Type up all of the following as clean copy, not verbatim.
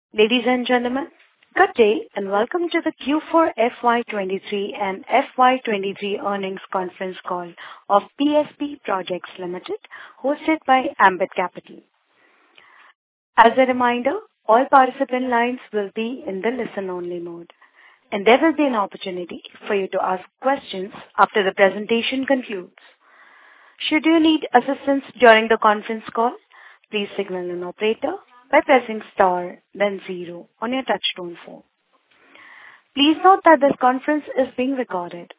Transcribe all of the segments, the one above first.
Ladies and gentlemen, good day and welcome to the Q4 FY23 and FY23 earnings conference call of PSP Projects Limited, hosted by Ambit Capital. As a reminder, all participant lines will be in the listen-only mode, and there will be an opportunity for you to ask questions after the presentation concludes. Should you need assistance during the conference call, please signal an operator by pressing star then 0 on your touchtone phone. Please note that this conference is being recorded.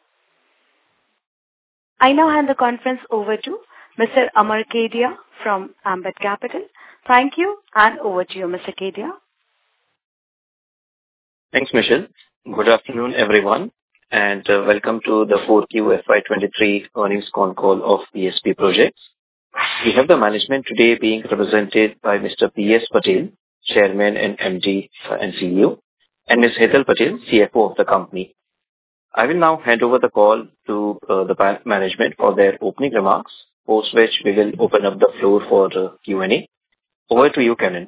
I now hand the conference over to Mr. Amar Kedia from Ambit Capital. Thank you, and over to you, Mr. Kedia. Thanks, Michelle. Good afternoon, everyone, and welcome to the 4Q FY23 earnings con call of PSP Projects. We have the management today being represented by Mr. P.S. Patel, Chairman and MD and CEO, and Ms. Hetal Patel, CFO of the company. I will now hand over the call to the management for their opening remarks, post which we will open up the floor for Q&A. Over to you, Canon.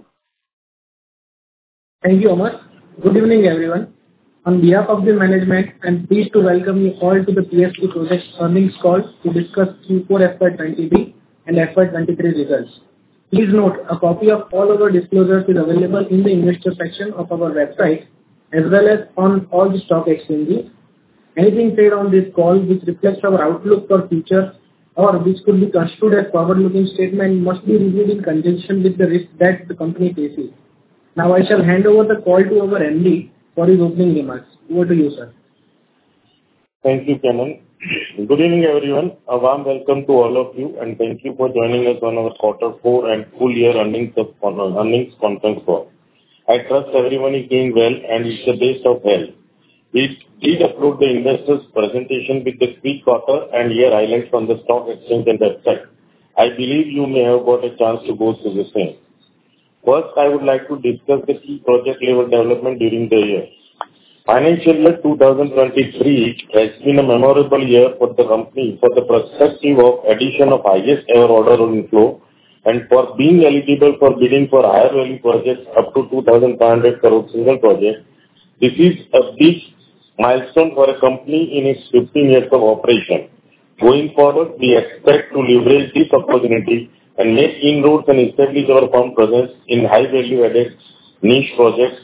Thank you, Amar. Good evening, everyone. On behalf of the management, I am pleased to welcome you all to the PSP Projects earnings call to discuss Q4 FY23 and FY23 results. Please note, a copy of all our disclosures is available in the investor section of our website as well as on all the stock exchanges. Anything said on this call which reflects our outlook for future or which could be construed as forward-looking statement must be reviewed in conjunction with the risk that the company faces. Now I shall hand over the call to our MD for his opening remarks. Over to you, sir. Thank you, Canon. Good evening, everyone. A warm welcome to all of you, and thank you for joining us on our quarter 4 and full year earnings conference call. I trust everyone is doing well and is the best of health. We did upload the investors presentation with the quick quarter and year highlights on the stock exchange and website. I believe you may have got a chance to go through the same. First, I would like to discuss the key project level development during the year. Financial year 2023 has been a memorable year for the company for the perspective of addition of highest ever order inflow and for being eligible for bidding for higher value projects up to 2,500 crore single project. This is a big milestone for a company in its 15 years of operation. Going forward, we expect to leverage this opportunity and make inroads and establish our firm presence in high value added niche projects.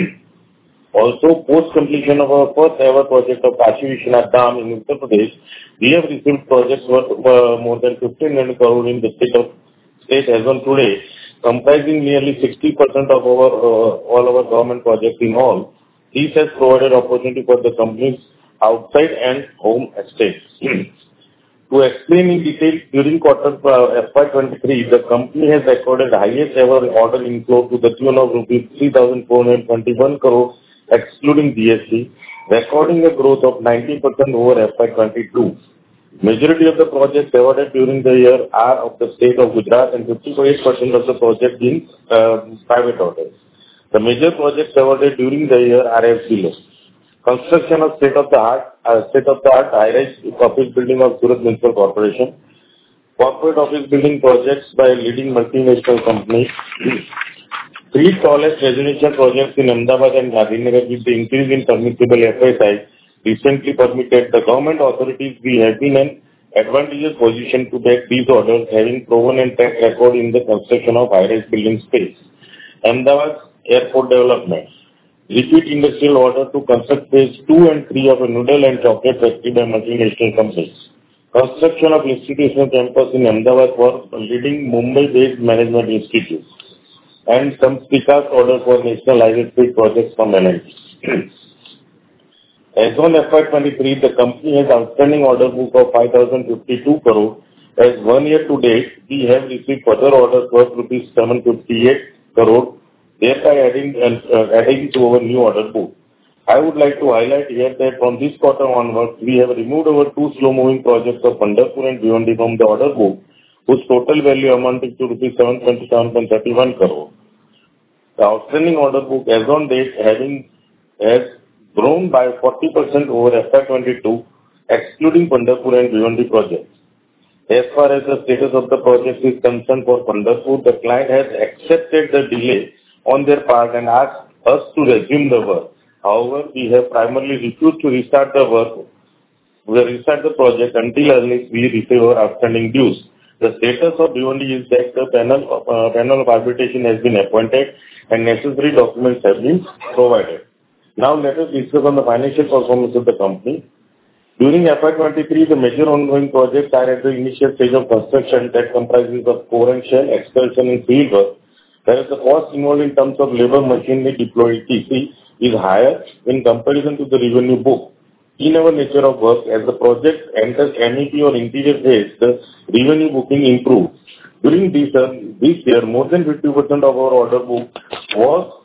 Also, post completion of our first ever project of Kashi Vishwanath Dham in Uttar Pradesh, we have received projects worth more than 1,500 crore in the state as on today, comprising nearly 60% of all our government projects in all. This has provided opportunity for the companies outside and home estates. To explain in detail, during quarter FY23, the company has recorded highest ever order inflow to the tune of rupees 3,421 crore excluding GST, recording a growth of 90% over FY22. Majority of the projects awarded during the year are of the state of Gujarat and 58% of the project in private orders. The major projects awarded during the year are as below. Construction of state-of-the-art high-rise office building of Surat Municipal Corporation, corporate office building projects by leading multinational companies, 3 tallest residential projects in Ahmedabad and Gandhinagar with the increase in permissible FSI recently permitted. The government authorities we have been in advantageous position to take these orders, having proven and track record in the construction of high-rise building space. Ahmedabad Airport Development. Repeat industrial order to construct phase 2 and 3 of a noodle and chocolate factory by multinational companies. Construction of institutional campus in Ahmedabad for leading Mumbai-based management institutes. And some PICAS order for national highway speed projects from NLC. As on FY23, the company has outstanding order book of 5,052 crore. As 1 year to date, we have received further orders worth rupees 758 crore, thereby adding to our new order book. I would like to highlight here that from this quarter onwards, we have removed our 2 slow-moving projects of Pandharpur and Bhiwandi from the order book, whose total value amounting to rupees 727.31 crore. The outstanding order book as on date has grown by 40% over FY22, excluding Pandharpur and Bhiwandi projects. As far as the status of the project is concerned for Pandharpur, the client has accepted the delay on their part and asked us to resume the work. However, we have primarily refused to restart the project until unless we receive our outstanding dues. The status of Bhiwandi is that the panel of arbitration has been appointed and necessary documents have been provided. Now let us discuss on the financial performance of the company. During FY23, the major ongoing projects are at the initial stage of construction that comprises of core and shell, excavation and field work, whereas the cost involved in terms of labor, machinery deployed, etc., is higher in comparison to the revenue book. In our nature of work, as the project enters MEP or interior phase, the revenue booking improves. During this year, more than 50% of our order book was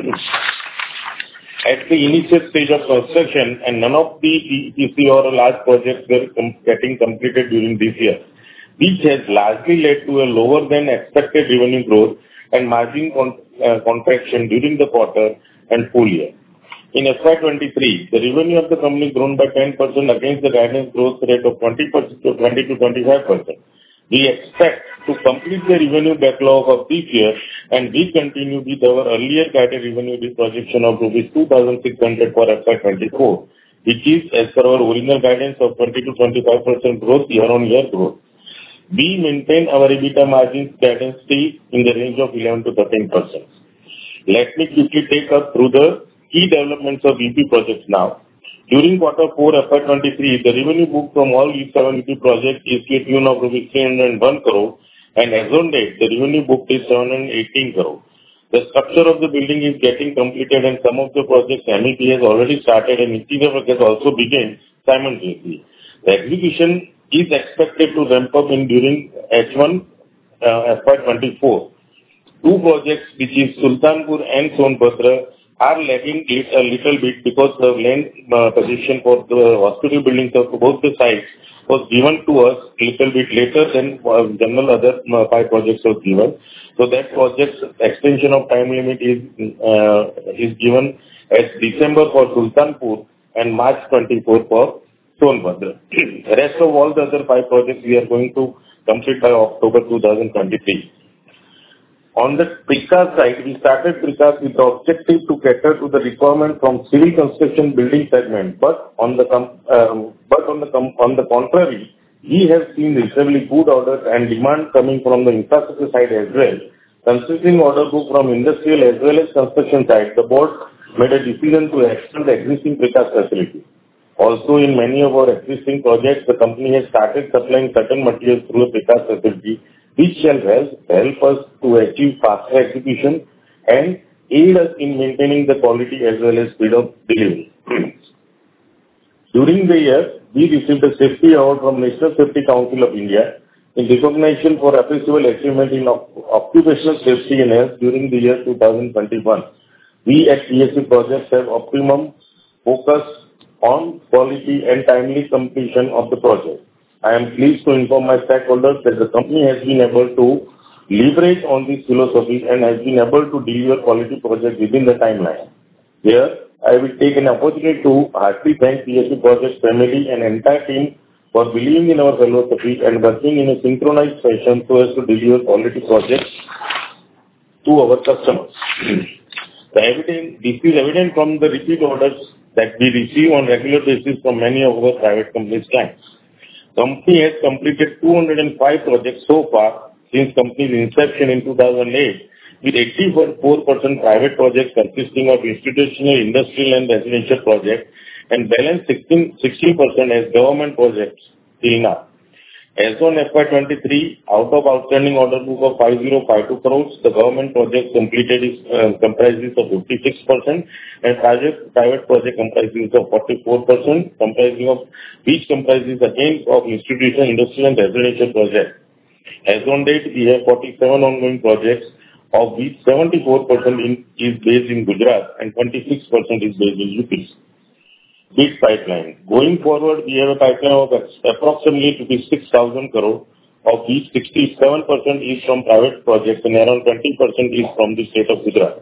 at the initial stage of construction, and none of the EPC or large projects were getting completed during this year, which has largely led to a lower than expected revenue growth and margin contraction during the quarter and full year. In FY23, the revenue of the company grown by 10% against the guidance growth rate of 20% to 20 to 25%. We expect to complete the revenue backlog of this year, and we continue with our earlier guided revenue projection of rupees 2,600 for FY24, which is as per our original guidance of 20 to 25% growth year-on-year growth. We maintain our EBITDA margins guidance stay in the range of 11 to 13%. Let me quickly take us through the key developments of EP projects now. During quarter 4 FY23, the revenue booked from all these 7 EP projects is to a tune of rupees 301 crore, and as on date, the revenue booked is 718 crore. The structure of the building is getting completed, and some of the projects MEP has already started and interior work has also begun simultaneously. The execution is expected to ramp up during H1 FY24. Two projects, which is Sultanpur and Sonbhadra, are lagging a little bit because the land position for the hospital buildings of both the sites was given to us a little bit later than general other 5 projects was given. So that project's extension of time limit is given as December for Sultanpur and March 24 for Sonbhadra. The rest of all the other 5 projects we are going to complete by October 2023. On the precast side, we started precast with the objective to cater to the requirement from civil construction building segment. But on the contrary, we have seen reasonably good orders and demand coming from the infrastructure side as well. Considering order book from industrial as well as construction side, the board made a decision to extend the existing precast facility. Also, in many of our existing projects, the company has started supplying certain materials through a precast facility, which shall help us to achieve faster execution and aid us in maintaining the quality as well as speed of delivery. During the year, we received a safety award from National Safety Council of India in recognition for appreciable achievement in occupational safety and health during the year 2021. We at PSP Projects have optimum focus on quality and timely completion of the project. I am pleased to inform my stakeholders that the company has been able to leverage on this philosophy and has been able to deliver quality projects within the timeline. Here, I will take an opportunity to heartily thank PSP Projects family and entire team for believing in our philosophy and working in a synchronized fashion so as to deliver quality projects to our customers. This is evident from the repeat orders that we receive on regular basis from many of our private companies' clients. Company has completed 205 projects so far since company's inception in 2008, with 84% private projects consisting of institutional, industrial and residential projects, and balance 16% as government projects till now. As on FY23, out of outstanding order book of 5052 crores, the government project completed comprises of 56%, and private project comprises of 44%, which comprises again of institutional, industrial and residential projects. As on date, we have 47 ongoing projects, of which 74% is based in Gujarat and 26% is based in UP. Big pipeline. Going forward, we have a pipeline of approximately 6,000 crore, of which 67% is from private projects and around 20% is from the state of Gujarat.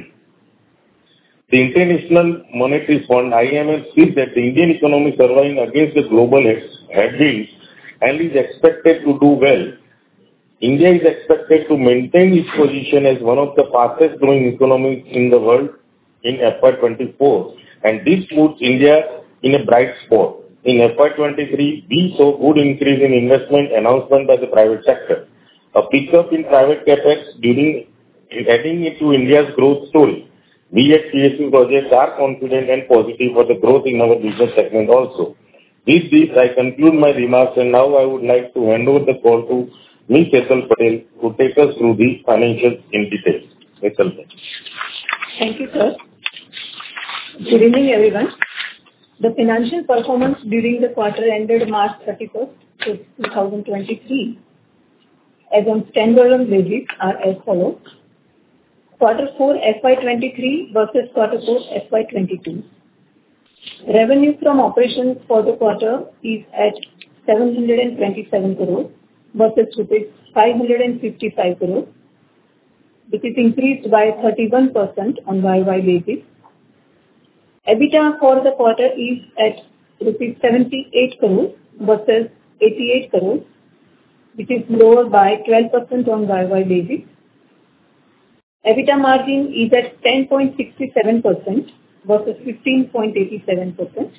The International Monetary Fund, IMF, sees that the Indian economy is surviving against the global headwinds and is expected to do well India is expected to maintain its position as one of the fastest growing economies in the world in FY24, and this puts India in a bright spot. In FY23, we saw good increase in investment announcement by the private sector. A pickup in private capex adding into India's growth story. We at PSP Projects are confident and positive for the growth in our business segment also. With this, I conclude my remarks, and now I would like to hand over the call to Ms. Ethel Patel to take us through the financials in detail. Ethel. Thank you, sir. Good evening, everyone. The financial performance during the quarter ended March 31st, 2023, as on standalone basis, are as follows. Quarter 4 FY23 versus Quarter 4 FY22. Revenue from operations for the quarter is at 727 crores versus rupees 555 crores, which is increased by 31% on YY basis. EBITDA for the quarter is at rupees 78 crores versus 88 crores, which is lower by 12% on YY basis. EBITDA margin is at 10.67% versus 15.87%.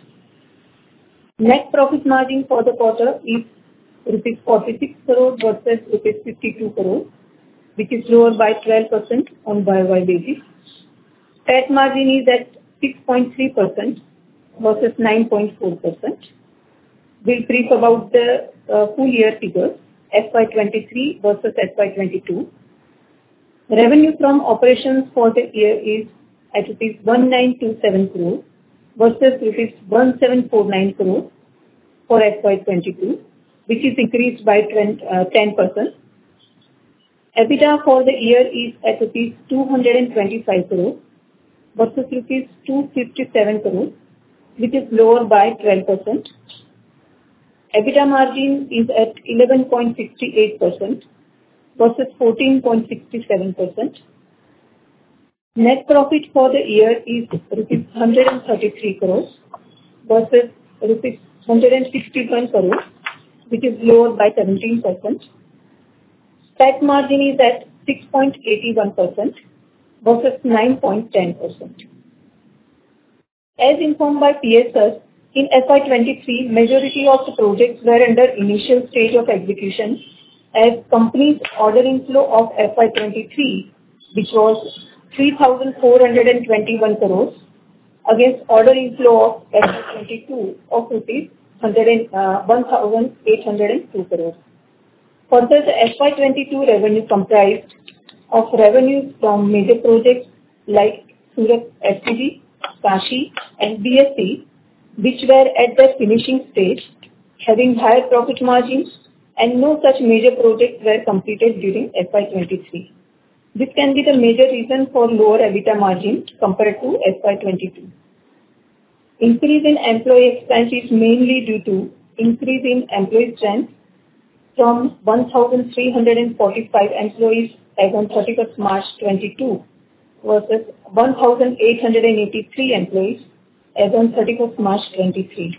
Net profit margin for the quarter is rupees 46 crores versus rupees 52 crores, which is lower by 12% on YY basis. PAT margin is at 6.3% versus 9.4%. We'll brief about the full year figures, FY23 versus FY22. Revenue from operations for the year is at rupees 1927 crores versus rupees 1749 crores for FY22, which is increased by 10%. EBITDA for the year is at rupees 225 crores versus rupees 257 crores, which is lower by 12%. EBITDA margin is at 11.68% versus 14.67%. Net profit for the year is rupees 133 crores versus rupees 161 crores, which is lower by 17%. PAT margin is at 6.81% versus 9.10%. As informed by PSS, in FY23, majority of the projects were under initial stage of execution as company's order inflow of FY23, which was 3,421 crores against order inflow of FY22 of rupees 1,802 crores. Further, the FY22 revenue comprised of revenues from major projects like Surat SCD, Kashi and BSC, which were at the finishing stage, having higher profit margins, and no such major projects were completed during FY23. This can be the major reason for lower EBITDA margin compared to FY22. Increase in employee expense is mainly due to increase in employee strength from 1,345 employees as on 31st March 22 versus 1,883 employees as on 31st March 23.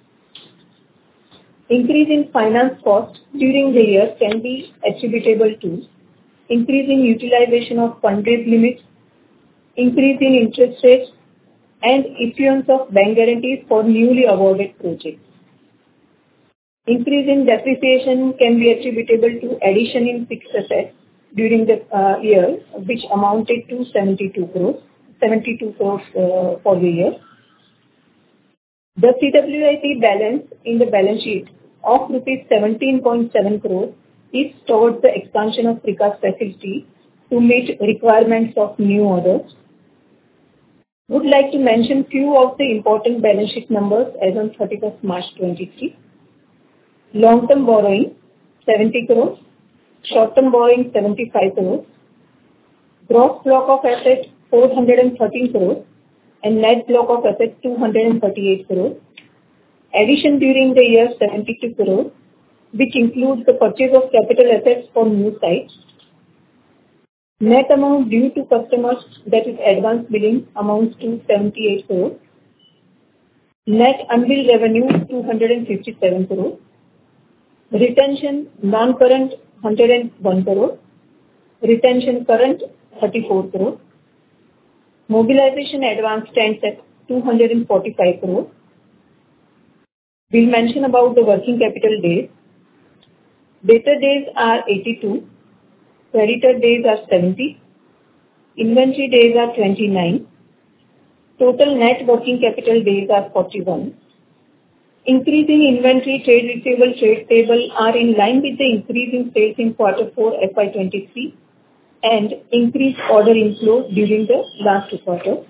Increase in finance cost during the year can be attributable to increase in utilization of fund-raise limits, increase in interest rates, and issuance of bank guarantees for newly awarded projects. Increase in depreciation can be attributable to addition in fixed assets during the year, which amounted to 72 crores for the year. The CWIP balance in the balance sheet of rupees 17.7 crores is towards the expansion of precast facility to meet requirements of new orders. Would like to mention few of the important balance sheet numbers as on 31st March 23. Long-term borrowing 70 crores, short-term borrowing 75 crores, gross block of assets 413 crores, and net block of assets 238 crores. Addition during the year 72 crores, which includes the purchase of capital assets for new sites. Net amount due to customers, that is advance billing, amounts to 78 crores. Net unbilled revenue 257 crores. Retention, non-current 101 crore. Retention current 34 crore. Mobilization advance stands at 245 crore. We'll mention about the working capital days. Debtor days are 82. Creditor days are 70. Inventory days are 29. Total net working capital days are 41. Increasing inventory, trade receivable, trade payable are in line with the increase in sales in quarter 4 FY23 and increased order inflow during the last quarter.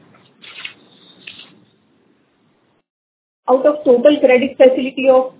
Out of total credit facility of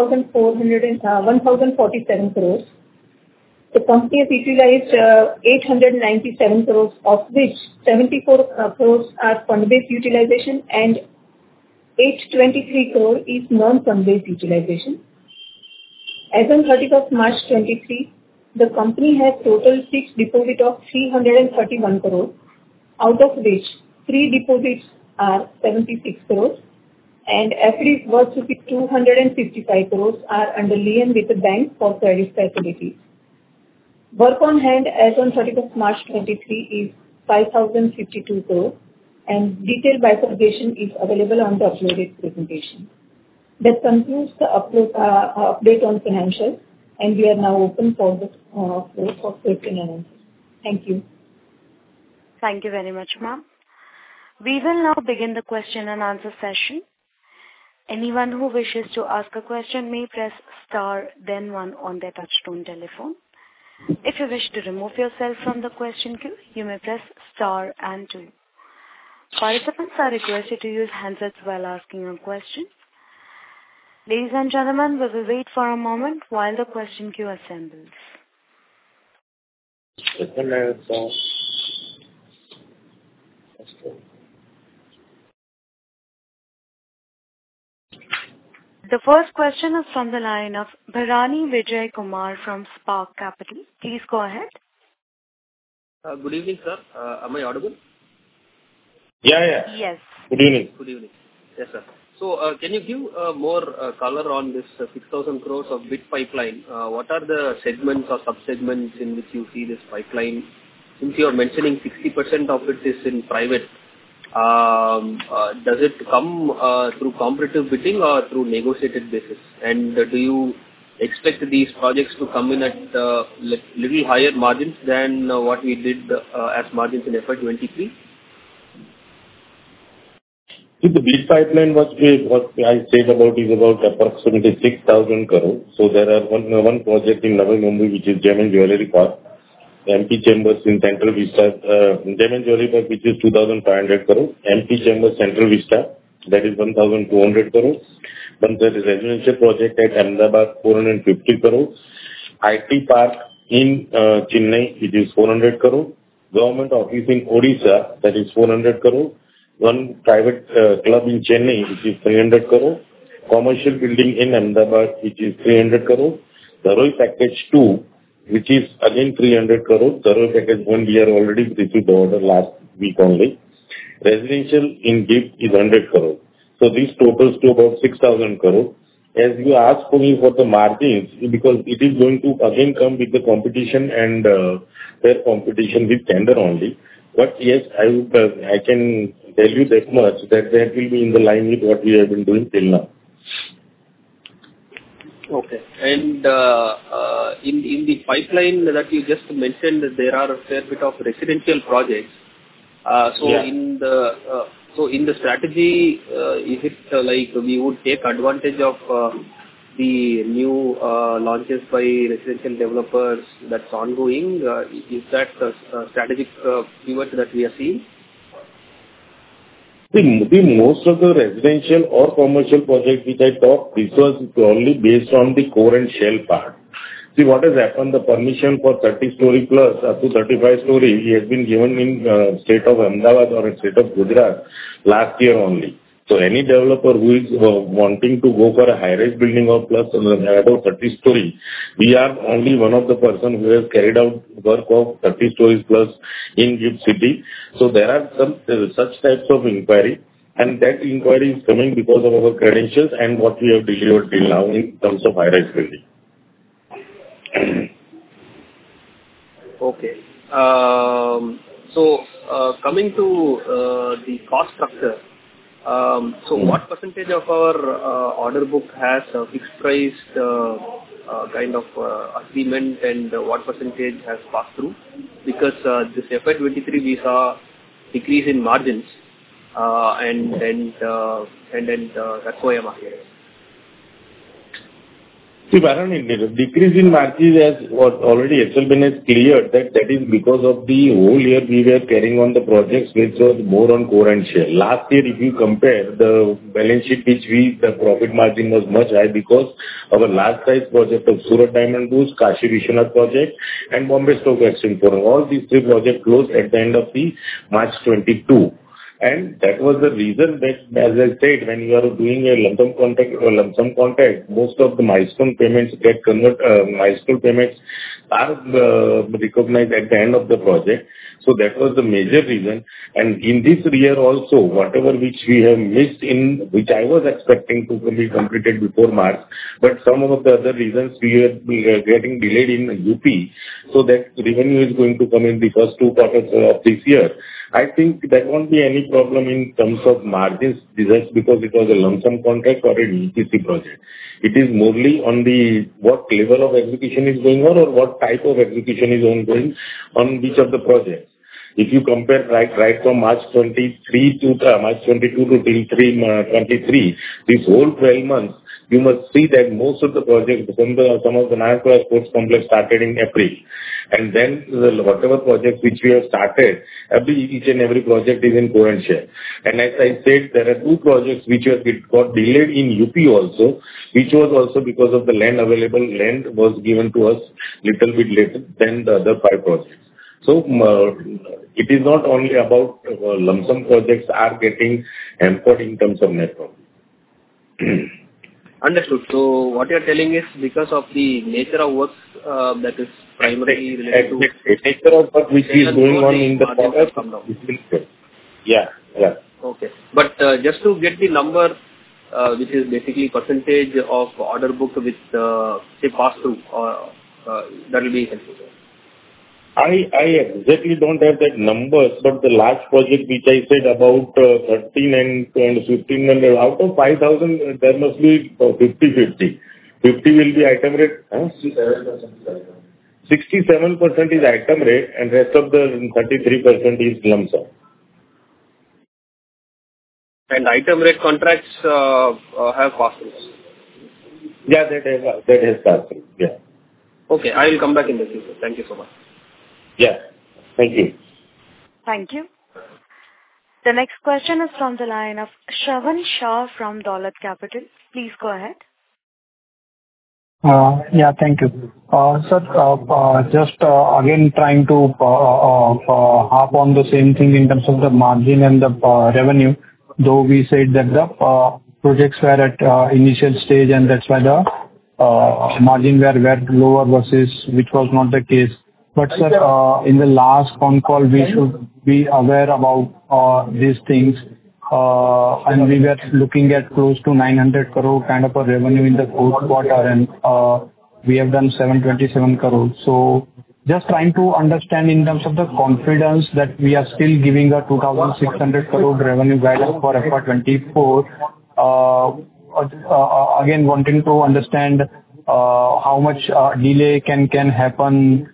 1,047 crores, the company has utilized 897 crores, of which 74 crores are fund-based utilization and 823 crore is non-fund-based utilization. As on 31st March 23, the company has total fixed deposit of 331 crore, out of which 3 deposits are 76 crores and FDs worth 255 crores are under lien with the bank for credit facilities. Work on hand as on 31st March 23 is 5,052 crore and detailed bifurcation is available on the uploaded presentation. That concludes the update on financials, and we are now open for the for question and answer. Thank you. Thank you very much, ma'am. We will now begin the question and answer session. Anyone who wishes to ask a question may press star then one on their touchtone telephone. If you wish to remove yourself from the question queue, you may press star and two. Participants are requested to use handsets while asking a question. Ladies and gentlemen, we will wait for a moment while the question queue assembles. The first question is from the line of Bharani Vijay Kumar from Spark Capital. Please go ahead. Good evening, sir. Am I audible? Yeah. Yes. Good evening. Good evening. Yes, sir. So, can you give more color on this 6,000 crores of bid pipeline? What are the segments or sub-segments in which you see this pipeline? Since you are mentioning 60% of it is in private, does it come through competitive bidding or through negotiated basis? And do you expect these projects to come in at little higher margins than what we did as margins in FY23? See, the bid pipeline what I said about is about approximately 6,000 crore. So there are one project in Navi Mumbai which is Gem & Jewellery Park, MP Chambers in Central Vista, Gem & Jewellery Park which is 2,500 crore, MP Chambers Central Vista that is 1,200 crore. Then there is residential project at Ahmedabad 450 crore, IT Park in Chennai which is 400 crore, government office in Odisha that is 400 crore. One private club in Chennai, which is 300 crore. Commercial building in Ahmedabad, which is 300 crore. Dharoi Package 2, which is again 300 crore. Dharoi Package 1, we are already received the order last week only. Residential in GIFT is 100 crore. So this totals to about 6,000 crore. As you asked for me for the margins, because it is going to again come with the competition and fair competition with tender only. But yes, I can tell you that much that will be in the line with what we have been doing till now. Okay. And in the pipeline that you just mentioned, there are a fair bit of residential projects. In the strategy, is it like we would take advantage of the new launches by residential developers that's ongoing? Is that a strategic pivot that we are seeing? The most of the residential or commercial projects which I talked, this was only based on the core and shell part. See what has happened, the permission for 30-story plus up to 35-story has been given in state of Ahmedabad or state of Gujarat last year only. So any developer who is wanting to go for a high-rise building of plus above 30-story, we are only one of the person who has carried out work of 30 stories plus in GIFT City. So there are some such types of inquiry, and that inquiry is coming because of our credentials and what we have delivered till now in terms of high-rise building. Okay. Coming to the cost structure, what percentage of our order book has a fixed price kind of agreement, and what percentage has passed through? Because this FY23 we saw decrease in margins, and that's why I'm asking. See, Varun, the decrease in margins, as what already HLBN has cleared, that is because of the whole year we were carrying on the projects which was more on core and share. Last year, if you compare the balance sheet, the profit margin was much high because our large size project of Surat Diamond Boost, Kashi Vishwanath project, and Bombay Stock Exchange Forum. All these three projects closed at the end of the March 22. And that was the reason that, as I said, when you are doing a lump sum contract, most of the milestone payments milestone payments are recognized at the end of the project. So that was the major reason. And in this year also, whatever which we have missed which I was expecting to be completed before March, but some of the other reasons we are getting delayed in UP, so that revenue is going to come in the first 2 quarters of this year. I think there won't be any problem in terms of margins just because it was a lump sum contract or an EPC project. It is morely on what level of execution is going on or what type of execution is ongoing on which of the projects. If you compare right from March 23 to March 22 to till 23, this whole 12 months, you must see that most of the projects, some of the Nayagaon Sports Complex started in April. And then whatever projects which we have started, each and every project is in core and share. And as I said, there are 2 projects which got delayed in UP also, which was also because of the land available. Land was given to us little bit later than the other 5 projects. So it is not only about lump sum projects are getting hampered in terms of net profit. Understood. So what you're telling is because of the nature of work that is primarily related to... nature of work which is going on in the quarter. Yeah. Okay. But just to get the number, which is basically percentage of order book with, say, pass-through, that will be helpful. I exactly don't have that numbers, but the large project which I said about 13 and 1500, out of 5,000, there must be 50-50. 50 will be item rate. 67% is item rate and rest of the 33% is lump sum. And item rate contracts have pass-throughs? Yeah, that has pass-through. Yeah. Okay, I will come back in the future. Thank you so much. Yeah. Thank you. Thank you. The next question is from the line of Shravan Shah from Dolat Capital. Please go ahead. Yeah, thank you. Sir, just again trying to harp on the same thing in terms of the margin and the revenue, though we said that the projects were at initial stage and that's why the margin were lower versus which was not the case. But sir, in the last phone call, we should be aware about these things. And we were looking at close to 900 crore kind of a revenue in the fourth quarter, and we have done 727 crore. So just trying to understand in terms of the confidence that we are still giving a 2,600 crore revenue guidance for FY24. Again, wanting to understand how much delay can happen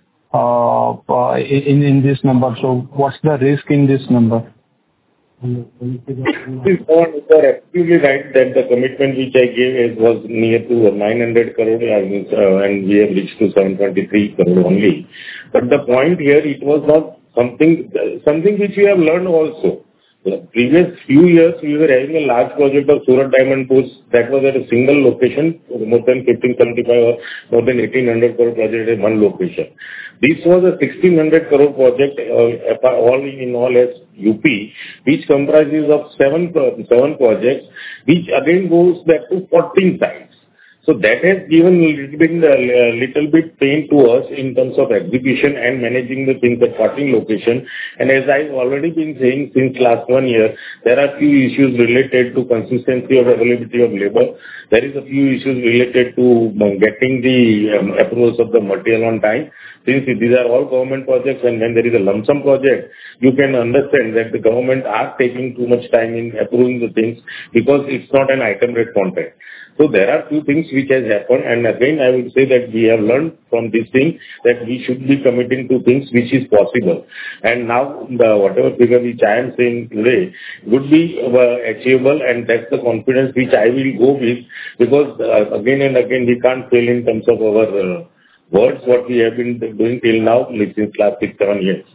in this number. So what's the risk in this number? You are absolutely right that the commitment which I gave was near to 900 crore and we have reached to 723 crore only. But the point here, it was not something which we have learned also. The previous few years, we were having a large project of Surat Diamond Boost that was at a single location, more than 1575 or more than 1800 crore project at one location. This was a 1600 crore project, all in all as UP, which comprises of seven projects, which again goes back to 14 sites. So that has given a little bit pain to us in terms of execution and managing the things at 14 location. And as I've already been saying since last 1 year, there are few issues related to consistency of availability of labor. There is a few issues related to getting the approvals of the material on time. since these are all government projects and when there is a lump sum project, you can understand that the government are taking too much time in approving the things because it's not an item rate contract. So there are few things which has happened, and again I would say that we have learned from this thing that we should be committing to things which is possible. And now the whatever figure which I am saying today would be achievable, and that's the confidence which I will go with, because again and again we can't fail in terms of our words what we have been doing till now since last 6-7 years.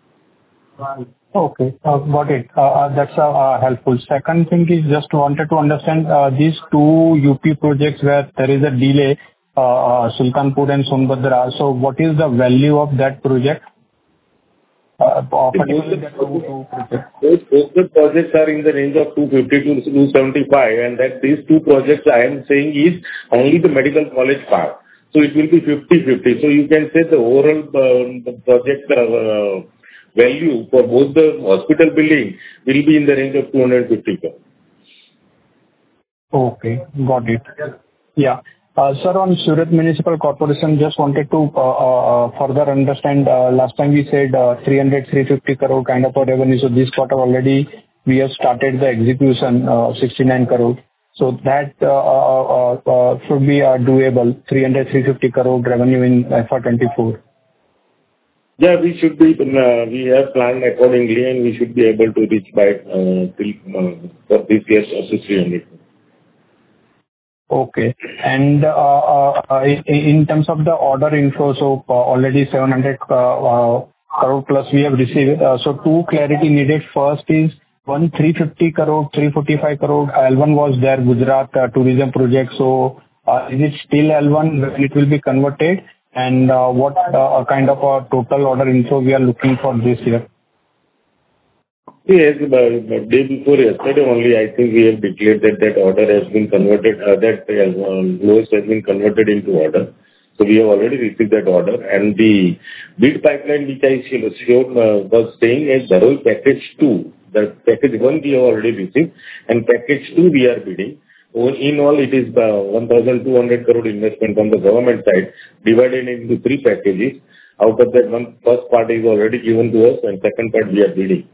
Okay, got it. That's helpful. Second thing is just wanted to understand these two UP projects where there is a delay, Sultanpur and Sonbhadra. So what is the value of that project? Particularly the two projects. Both the projects are in the range of 250 to 275, and that these two projects I am saying is only the medical college part. So it will be 50-50. So you can say the overall project value for both the hospital building will be in the range of 250 crore. Okay, got it. Yeah. Sir, on Surat Municipal Corporation, just wanted to further understand, last time we said 300-350 crore kind of a revenue. So this quarter already we have started the execution, 69 crore. So that should be doable, 300-350 crore revenue in FY24. Yeah, we should be, we have planned accordingly, and we should be able to reach by for this year's also 300. Okay. And in terms of the order inflow, so already 700 crore plus we have received. So two clarity needed. First is 350 crore, 345 crore. L1 was there, Gujarat tourism project. So is it still L1 when it will be converted? And what kind of a total order inflow we are looking for this year? Yes, the day before yesterday only, I think we have declared that that order has been converted, that lowest has been converted into order. So we have already received that order. And the bid pipeline which I showed was saying as Dharawal package 2. The package 1 we have already received, and package 2 we are bidding. In all, it is 1,200 crore investment on the government side, divided into 3 packages. Out of that, one first part is already given to us, and second part we are bidding.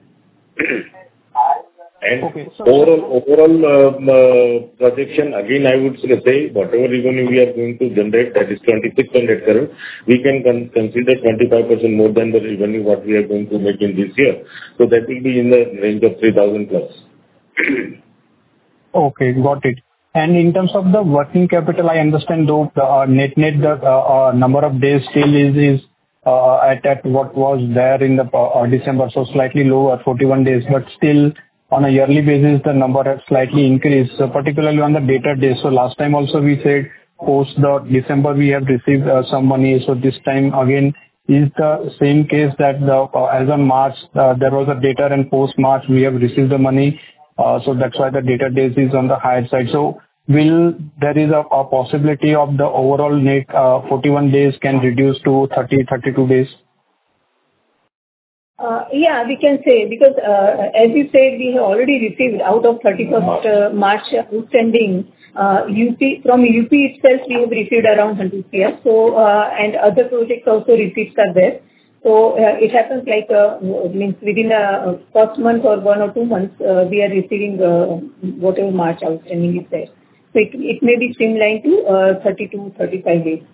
And okay, so overall projection, again I would say whatever revenue we are going to generate, that is 2,600 crore, we can consider 25% more than the revenue what we are going to make in this year. So that will be in the range of 3,000 plus. Okay, got it. And in terms of the working capital, I understand though the net the number of days still is at what was there in the December, so slightly lower, 41 days, but still on a yearly basis, the number has slightly increased, so particularly on the debtor days. So last time also we said post the December we have received some money. So this time again is the same case that as on March there was a debtor, and post March we have received the money. So that's why the debtor days is on the higher side. So there is a possibility of the overall net 41 days can reduce to 32 days? Yeah, we can say, because as you said, we have already received out of 31st March outstanding from UP itself, we have received around 100 crore. So, and other projects also receipts are there. So it happens like means within the first month or 1 or 2 months, we are receiving whatever March outstanding is there. So it may be streamlined to 30-35 days.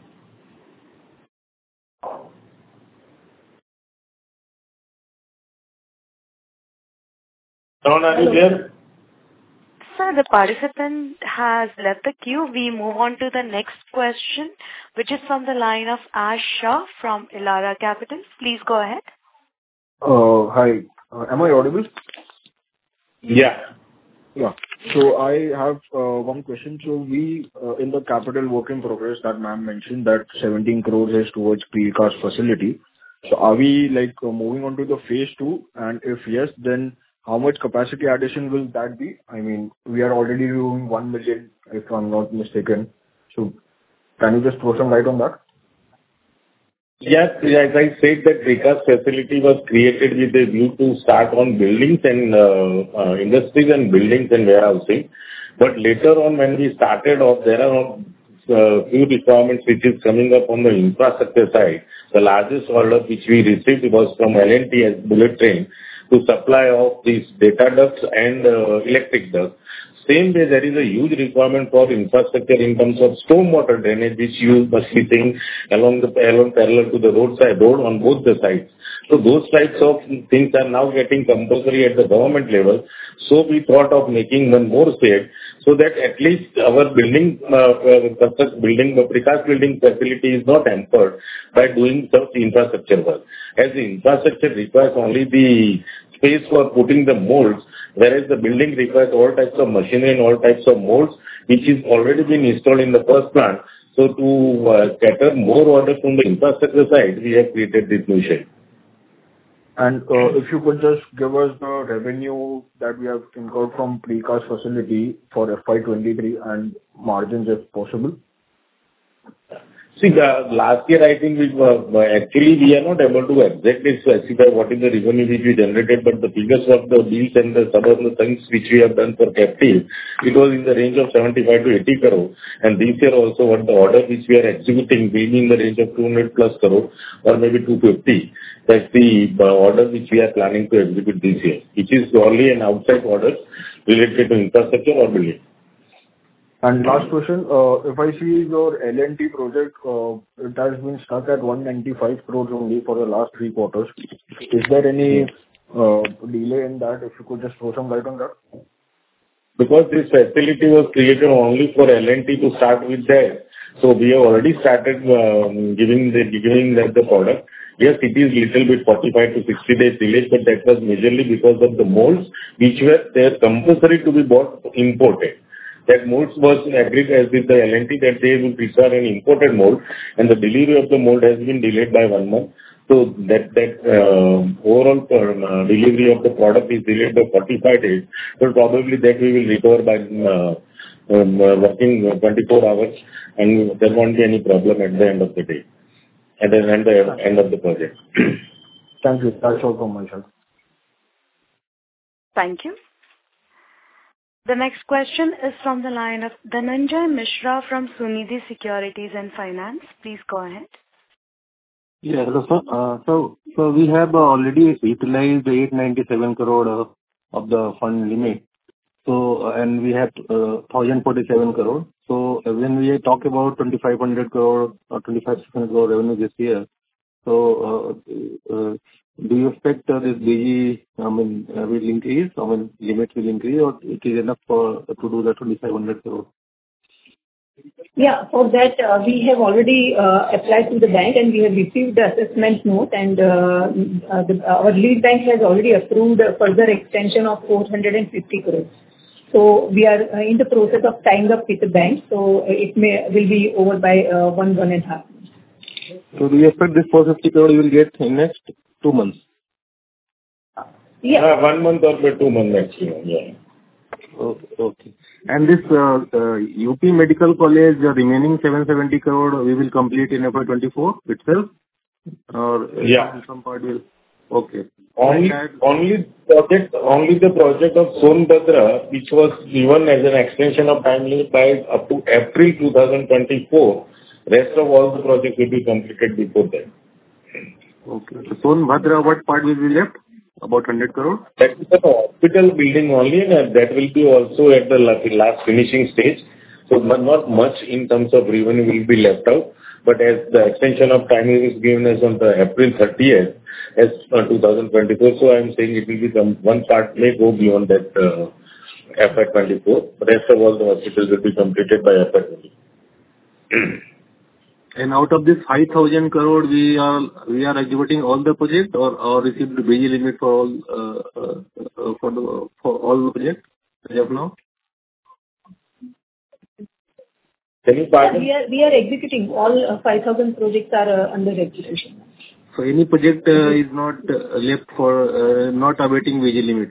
Are you there? Sir, the participant has left the queue. We move on to the next question, which is from the line of Ash Shah from Elara Capital. Please go ahead. Hi. Am I audible? Yeah. Yeah. So I have one question. So we, in the capital work in progress that ma'am mentioned, that 17 crores is towards precast facility. So are we like moving on to the phase 2? And if yes, then how much capacity addition will that be? I mean, we are already doing 1 million, if I'm not mistaken. So can you just throw some light on that? Yes, as I said, that precast facility was created with a view to start on buildings and industries and buildings and warehousing. But later on, when we started off, there are few requirements which is coming up on the infrastructure side. The largest order which we received was from L&T as Bullet Train to supply of these data ducts and electric ducts. Same way, there is a huge requirement for infrastructure in terms of stormwater drainage, which you must be seeing along parallel to the roadside road on both the sides. So those types of things are now getting compulsory at the government level. So we thought of making one more shed so that at least our building, precast building facility is not hampered by doing such infrastructure work. As the infrastructure requires only the space for putting the molds, whereas the building requires all types of machinery and all types of molds, which is already been installed in the first plant. So to cater more orders from the infrastructure side, we have created this new shed. And if you could just give us the revenue that we have incurred from precast facility for FY23 and margins if possible. See, last year, I think we are not able to exactly specify what is the revenue which we generated, but the figures of the deals and the some of the things which we have done for captive, it was in the range of 75 to 80 crore. And this year also, what the order which we are executing will be in the range of 200 plus crore or maybe 250. That's the order which we are planning to execute this year, which is only an outside order related to infrastructure or building. And last question, if I see your L&T project, it has been stuck at 195 crores only for the last 3 quarters. Is there any delay in that? If you could just throw some light on that. Because this facility was created only for L&T to start with that. So we have already started giving them the product. Yes, it is little bit 45 to 60 days delayed, but that was majorly because of the molds which were there compulsory to be bought imported. That molds was agreed as with the L&T that they will prefer an imported mold, and the delivery of the mold has been delayed by 1 month. So that overall delivery of the product is delayed by 45 days. So probably that we will recover by working 24 hours, and there won't be any problem at the end of the day, at the end of the project. Thank you. That's all from my side. Thank you. The next question is from the line of Dhananjay Mishra from Sunidhi Securities and Finance. Please go ahead. Yeah, hello, sir. So we have already utilized 897 crore of the fund limit. So, and we have 1,047 crore. So when we talk about 2,500 crore or 2,500 crore revenue this year, so do you expect this BG, will increase? Limit will increase, or it is enough to do the 2,500 crore? Yeah, for that we have already applied to the bank and we have received the assessment note, and our lead bank has already approved a further extension of 450 crores. So we are in the process of tying up with the bank, so will be over by 1.5 months. So do you expect this 450 crore you will get in next 2 months? Yeah. 1 month or 2 months maximum, yeah. Okay. And this UP Medical College, the remaining 770 crore, we will complete in FY24 itself? Or yeah. Some part will... Okay. Only the project of Sonbhadra, which was given as an extension of time limit by up to April 2024, rest of all the projects will be completed before that. Okay. So Sonbhadra, what part will be left? About 100 crore? That is the hospital building only, and that will be also at the last finishing stage. So not much in terms of revenue will be left out. But as the extension of time is given as on the April 30th, as 2024, so I am saying it will be one part may go beyond that FY24. But rest of all the hospitals will be completed by FY24. And out of this 5,000 crore, we are executing all the projects or received the BG limit for all the projects as of now? Can you pardon? We are executing all 5,000 projects are under execution. So any project is not left for not awaiting BG limit?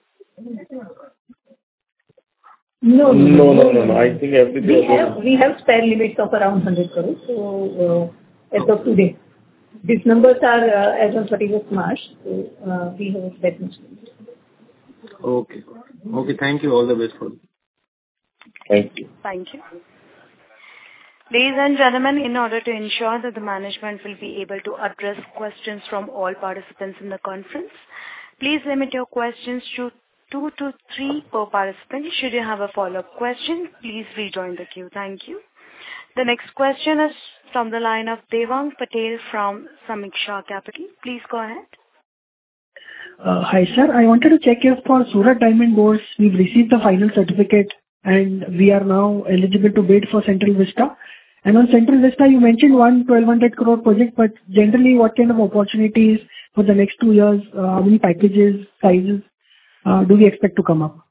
No. I think everything... We have spare limits of around 100 crores. So as of today, these numbers are as of 31st March. So we have that much. Okay. Thank you. All the best for you. Thank you. Thank you. Ladies and gentlemen, in order to ensure that the management will be able to address questions from all participants in the conference, please limit your questions to 2 to 3 per participant. Should you have a follow-up question, please rejoin the queue. Thank you. The next question is from the line of Devang Patel from Samiksha Capital. Please go ahead. Hi, sir. I wanted to check if for Surat Diamond Bourse, we've received the final certificate and we are now eligible to bid for Central Vista. And on Central Vista, you mentioned 1,200 crore project, but generally, what kind of opportunities for the next 2 years, how many packages, sizes do we expect to come up?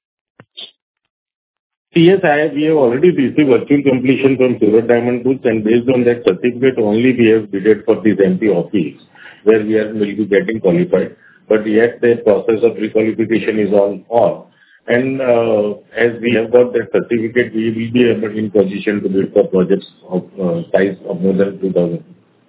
Yes, we have already received virtual completion from Surat Diamond Bourse, and based on that certificate only we have bidded for this MP office, where will be getting qualified. But yet the process of requalification is on. And as we have got that certificate, we will be able in position to bid for projects of size of more than 2,000.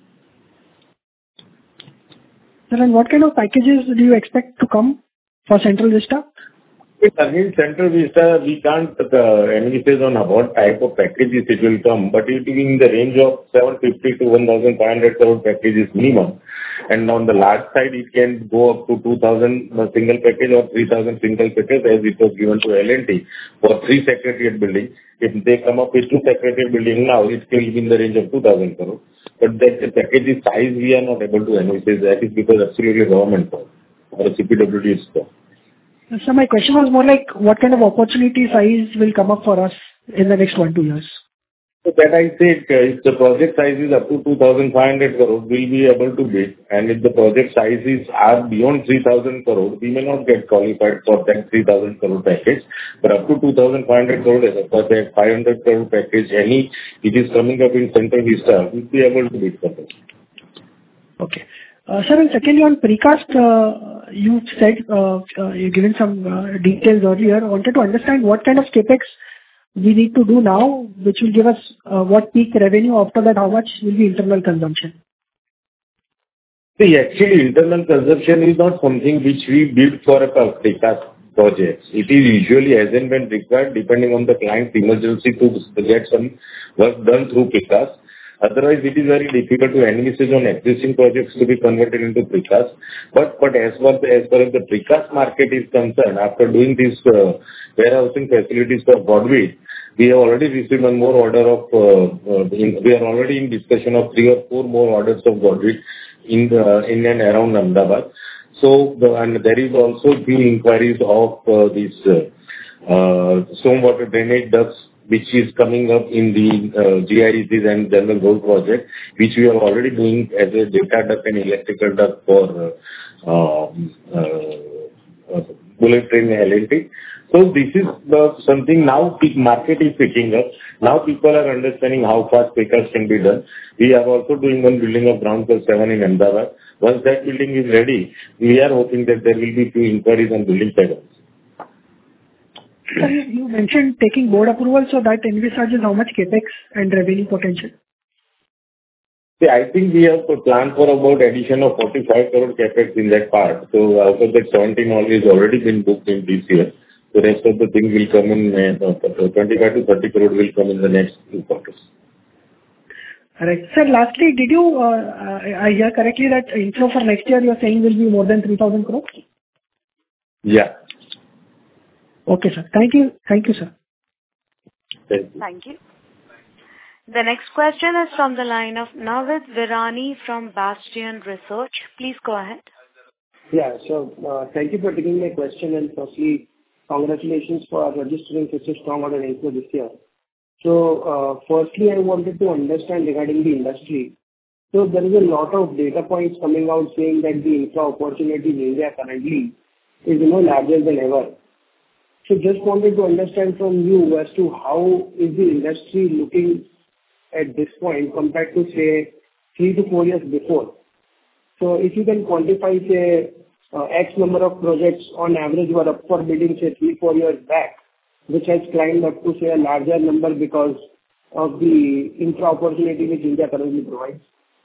Sir, and what kind of packages do you expect to come for Central Vista? Again, Central Vista, we can't envisage on what type of packages it will come, but it will be in the range of 750 to 1,500 crore packages minimum. And on the large side, it can go up to 2,000 single package or 3,000 single package, as it was given to L&T for 3 secretariat buildings. If they come up with 2 secretariat buildings now, it will be in the range of 2,000 crore. But that the package size we are not able to envisage. That is because absolutely government for or CPWD is for. So my question was more like, what kind of opportunity size will come up for us in the next 1-2 years? So that I said, if the project size is up to 2,500 crore, we'll be able to bid. And if the project sizes are beyond 3,000 crore, we may not get qualified for that 3,000 crore package. But up to 2,500 crore, for that 500 crore package, it is coming up in Central Vista, we'll be able to bid for that. Okay. Sir, and secondly, on precast, you said you've given some details earlier. I wanted to understand what kind of CapEx we need to do now, which will give us what peak revenue. After that, how much will be internal consumption? See, actually, internal consumption is not something which we build for a precast project. It is usually as and when required, depending on the client's emergency to get some work done through precast. Otherwise, it is very difficult to envisage on existing projects to be converted into precast. But as far as the precast market is concerned, after doing these warehousing facilities for Godrej, we have already received one more order of, we are already in discussion of 3 or 4 more orders of Godrej in and around Ahmedabad. So, and there is also few inquiries of this stormwater drainage ducts, which is coming up in the GIDCs and General Road project, which we are already doing as a data duct and electrical duct for bullet train L&T. So this is something now market is picking up. Now people are understanding how fast precast can be done. We are also doing one building of ground plus 7 in Ahmedabad. Once that building is ready, we are hoping that there will be few inquiries on building side. Sir, you mentioned taking board approval, so that envisages how much CapEx and revenue potential? See, I think we have to plan for about addition of 45 crore CapEx in that part. So out of that 17 only has already been booked in this year. The rest of the thing will come in, 25 to 30 crore will come in the next 2 quarters. All right. Sir, lastly, did you, I hear correctly that inflow for next year you're saying will be more than 3,000 crores? Yeah. Okay, sir. Thank you. Thank you, sir. Thank you. The next question is from the line of Navid Virani from Bastion Research. Please go ahead. Yeah. So, thank you for taking my question, and firstly, congratulations for registering such a strong order inflow this year. So, firstly, I wanted to understand regarding the industry. So there is a lot of data points coming out saying that the infra opportunity in India currently is, larger than ever. So just wanted to understand from you as to how is the industry looking at this point compared to, say, 3 to 4 years before. So if you can quantify, say, X number of projects on average were up for bidding, say, 3-4 years back, which has climbed up to, say, a larger number because of the infra opportunity which India currently provides.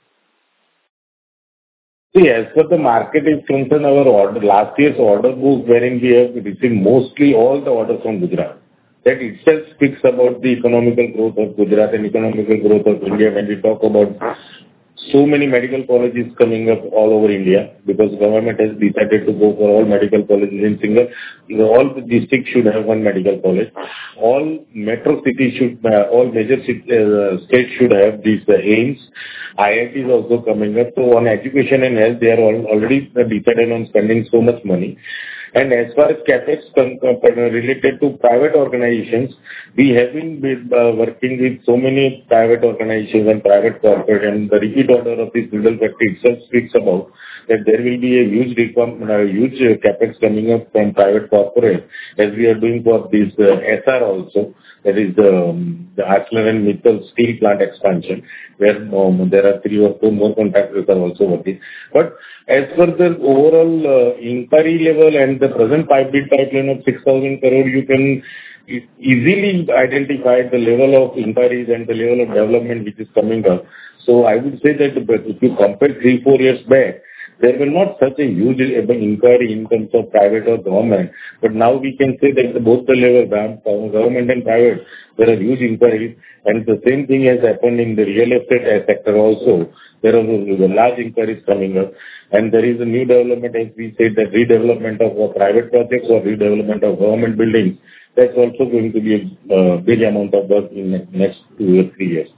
See, as for the market is concerned, our last year's order book, wherein we have received mostly all the orders from Gujarat. That itself speaks about the economical growth of Gujarat and economical growth of India when we talk about so many medical colleges coming up all over India, because government has decided to go for all medical colleges in single. All the districts should have one medical college. All metro cities should, all major states should have these aims. IIT is also coming up. So on education and health, they are already decided on spending so much money. And as far as CapEx related to private organizations, we have been working with so many private organizations and private corporate, and the repeat order of this middle factory itself speaks about that there will be a huge CapEx coming up from private corporate, as we are doing for this SR also, that is the ArcelorMittal steel plant expansion, where there are 3 or 4 more contractors are also working. But as per the overall inquiry level and the present pipeline of 6,000 crore, you can easily identify the level of inquiries and the level of development which is coming up. So I would say that if you compare 3-4 years back, there were not such a huge inquiry in terms of private or government. But now we can say that both the level, government and private, there are huge inquiries. And the same thing has happened in the real estate sector also. There are large inquiries coming up. And there is a new development, as we said, that redevelopment of private projects or redevelopment of government buildings. That's also going to be a big amount of work in the next 2 or 3 years.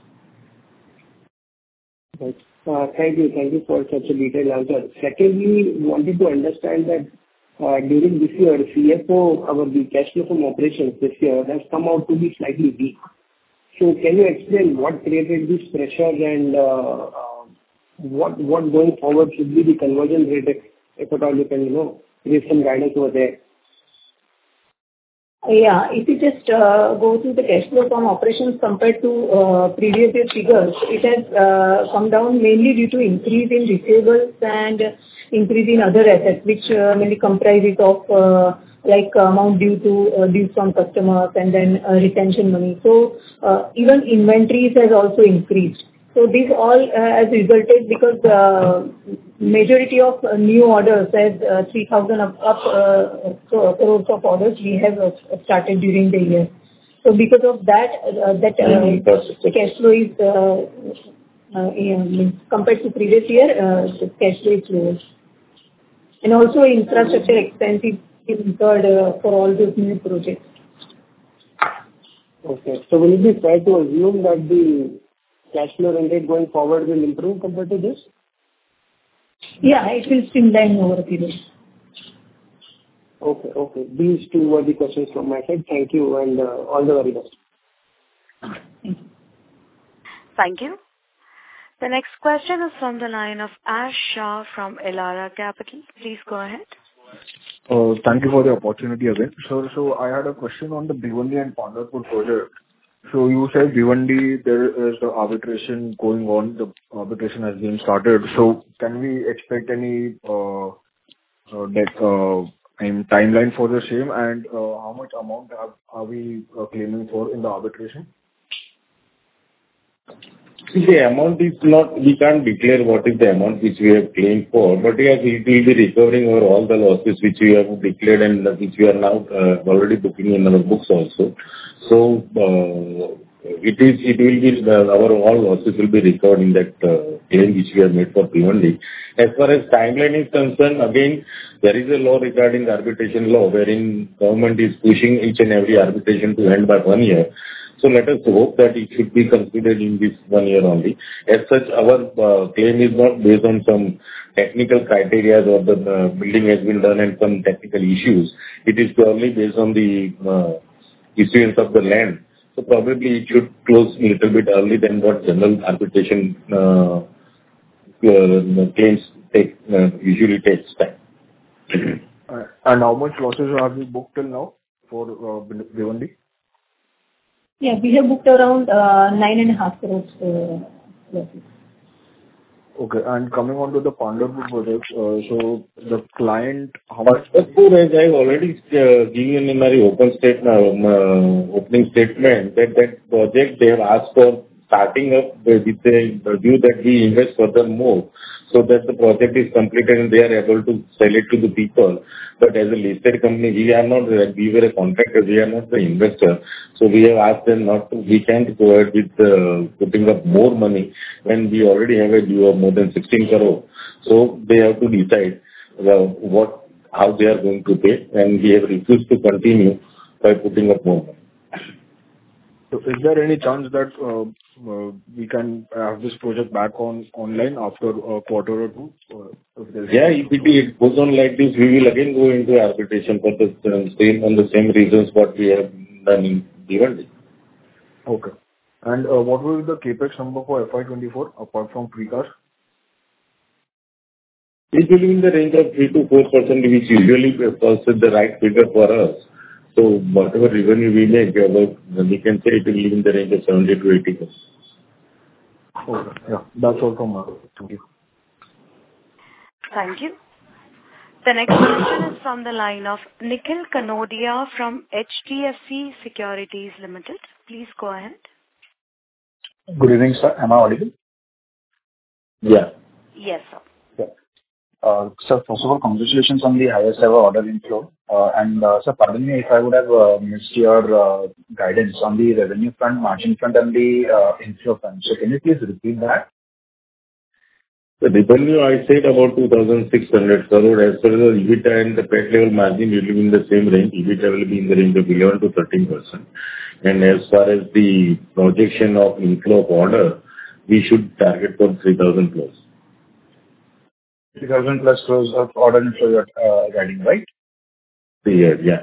Right. Thank you. Thank you for such a detailed answer. Secondly, wanted to understand that during this year, CFO, the cash flow from operations this year has come out to be slightly weak. So can you explain what created this pressure and what going forward should be the conversion rate, if at all you can, give some guidance over there? Yeah. If you just go through the cash flow from operations compared to previous year figures, it has come down mainly due to increase in receivables and increase in other assets, which mainly comprises of amount due from customers and then retention money. So even inventories has also increased. So this all has resulted because majority of new orders as 3,000 crores of orders we have started during the year. So because of that, cash flow is compared to previous year, the cash flow is lower. And also infrastructure expenses incurred for all those new projects. Okay. So will it be fair to assume that the cash flow rate going forward will improve compared to this? Yeah, it will streamline over a period. Okay. These two were the questions from my side. Thank you and all the very best. Thank you. Thank you. The next question is from the line of Ash Shah from Elara Capital. Please go ahead. Thank you for the opportunity again. So I had a question on the Bhiwandi and Pandharpur project. So you said Bhiwandi, there is the arbitration going on. The arbitration has been started. So can we expect any timeline for the same, and how much amount are we claiming for in the arbitration? The amount is not, we can't declare what is the amount which we have claimed for, but yes, it will be recovering over all the losses which we have declared and which we are now already booking in our books also. So it will be our all losses will be recovered in that claim which we have made for Bhiwandi. As far as timeline is concerned, again, there is a law regarding arbitration law wherein government is pushing each and every arbitration to end by 1 year. So let us hope that it should be considered in this 1 year only. As such, our claim is not based on some technical criteria or the building has been done and some technical issues. It is purely based on the issuance of the land. So probably it should close a little bit early than what general arbitration claims usually takes time. And how much losses have you booked till now for Bhiwandi? Yeah, we have booked around 9.5 crores losses. Okay, and coming on to the Pandharpur project, so the client, how much? Pandharpur, as I have already given in my opening statement, that project they have asked for starting up with the view that we invest further more so that the project is completed and they are able to sell it to the people. But as a listed company, we were a contractor, we are not the investor. So we have asked them we can't go ahead with putting up more money when we already have a due of more than 16 crore. So they have to decide how they are going to pay, and we have refused to continue by putting up more money. So is there any chance that we can have this project back online after a quarter or two? Yeah, if it goes on like this, we will again go into arbitration for the same reasons what we have done in Bhiwandi. Okay. And what will be the CapEx number for FY24 apart from precast? It will be in the range of 3 to 4%, which usually is the right figure for us. So whatever revenue we make, we can say it will be in the range of 70 to 80%. Okay. Yeah, that's all from us. Thank you. Thank you. The next question is from the line of Nikhil Kanodia from HDFC Securities Limited. Please go ahead. Good evening, sir. Am I audible? Yeah. Yes, sir. Sir, first of all, congratulations on the highest ever order inflow. Sir, pardon me if I would have missed your guidance on the revenue front, margin front, and the inflow front. So can you please repeat that? The revenue, I said about 2,600 crore. As far as the EBITDA and the PAT level margin will be in the same range. EBITDA will be in the range of 11 to 13%. And as far as the projection of inflow of order, we should target for 3,000 plus. 3,000 plus crores of order inflow you're guiding, right? Yeah.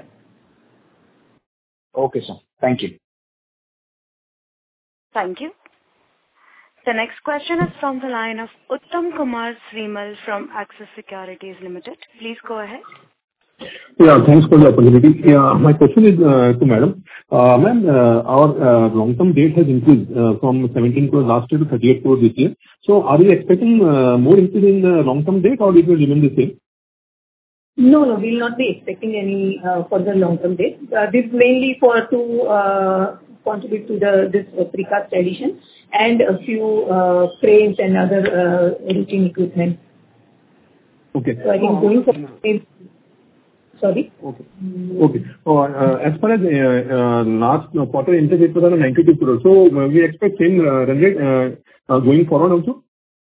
Okay, sir. Thank you. Thank you. The next question is from the line of Uttam Kumar Srimal from Axis Securities Limited. Please go ahead. Yeah, thanks for the opportunity. Yeah, my question is to Madam. Ma'am, our long-term debt has increased from 17 crore last year to 38 crore this year. So are you expecting more increase in the long-term debt or it will remain the same? No, we will not be expecting any further long-term debt. This is mainly to contribute to this precast addition and a few cranes and other routine equipment. Okay. So I think going forward. Sorry? Okay. As far as last quarter interest was 92 crore. So we expect same run rate going forward also?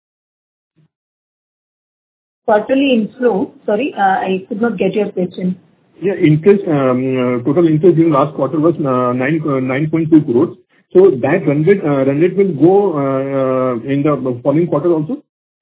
Quarterly inflow. Sorry, I could not get your question. Yeah, total interest in last quarter was 9.2 crores. So that run rate will go in the following quarter also?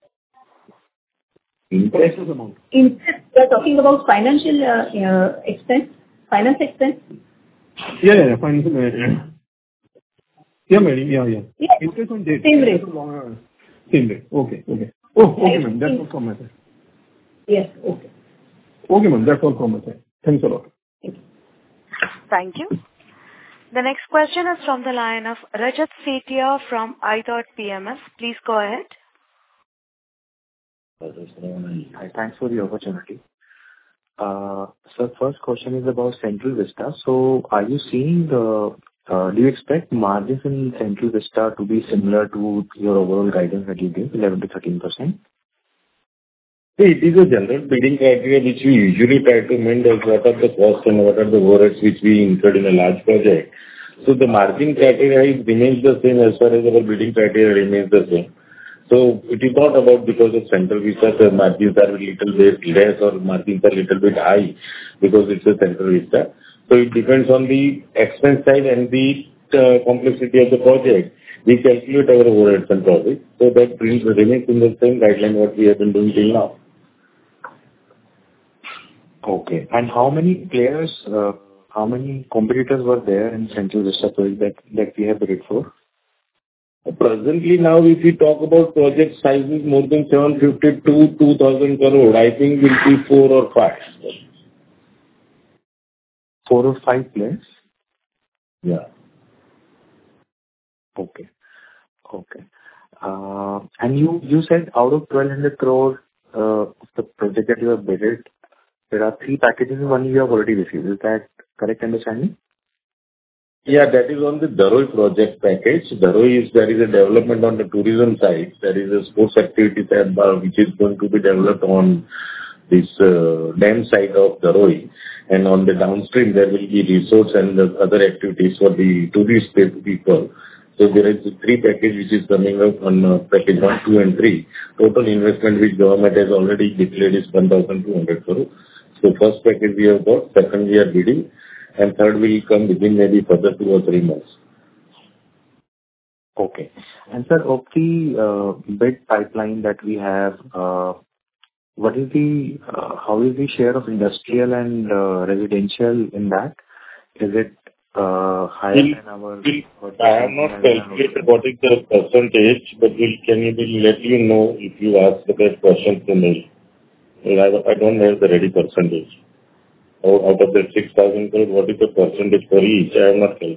Interest amount. Interest, we are talking about financial expense? Finance expense? Yeah, financial. Yeah, madam. Yeah. Interest on debt. Same rate. Same rate. Okay. Okay, ma'am. That's all from my side. Yes, okay. Okay, ma'am. That's all from my side. Thanks a lot. Thank you. The next question is from the line of Rajat Sethia from iThought PMS. Please go ahead. Hi, thanks for the opportunity. So first question is about Central Vista. So are you seeing do you expect margins in Central Vista to be similar to your overall guidance that you gave, 11 to 13%? It is a general bidding criteria which we usually try to maintain what are the costs and what are the overheads which we incurred in a large project. So the margin criteria remains the same as far as our bidding criteria remains the same. So it is not about because of Central Vista, the margins are a little bit less or margins are a little bit high because it's a Central Vista. So it depends on the expense side and the complexity of the project. We calculate our overheads and profits. So that remains in the same guideline what we have been doing till now. Okay. And how many players, how many competitors were there in Central Vista project that we have bid for? Presently now, if we talk about project sizes more than 750 to 2,000 crore, I think will be 4 or 5. 4 or 5 players? Yeah. Okay. And you said out of 1,200 crore of the project that you have bidded, there are 3 packages and 1 you have already received. Is that correct understanding? Yeah, that is on the Daroi project package. Daroi there is a development on the tourism side. There is a sports activity tab, which is going to be developed on this dam side of Daroi. And on the downstream, there will be resorts and the other activities for the tourist people. So there is 3 package which is coming up on package 1, 2, and 3. Total investment which government has already declared is 1,200 crore. So first package we have got, second we are bidding, and third will come within maybe further 2 or 3 months. Okay. And sir, of the bid pipeline that we have, what is the how is the share of industrial and residential in that? Is it higher than our? I have not calculated what is the percentage, but we'll let you know if you ask the best question to me. I don't have the ready percentage. Out of the 6,000 crore, what is the percentage for each? I have not calculated.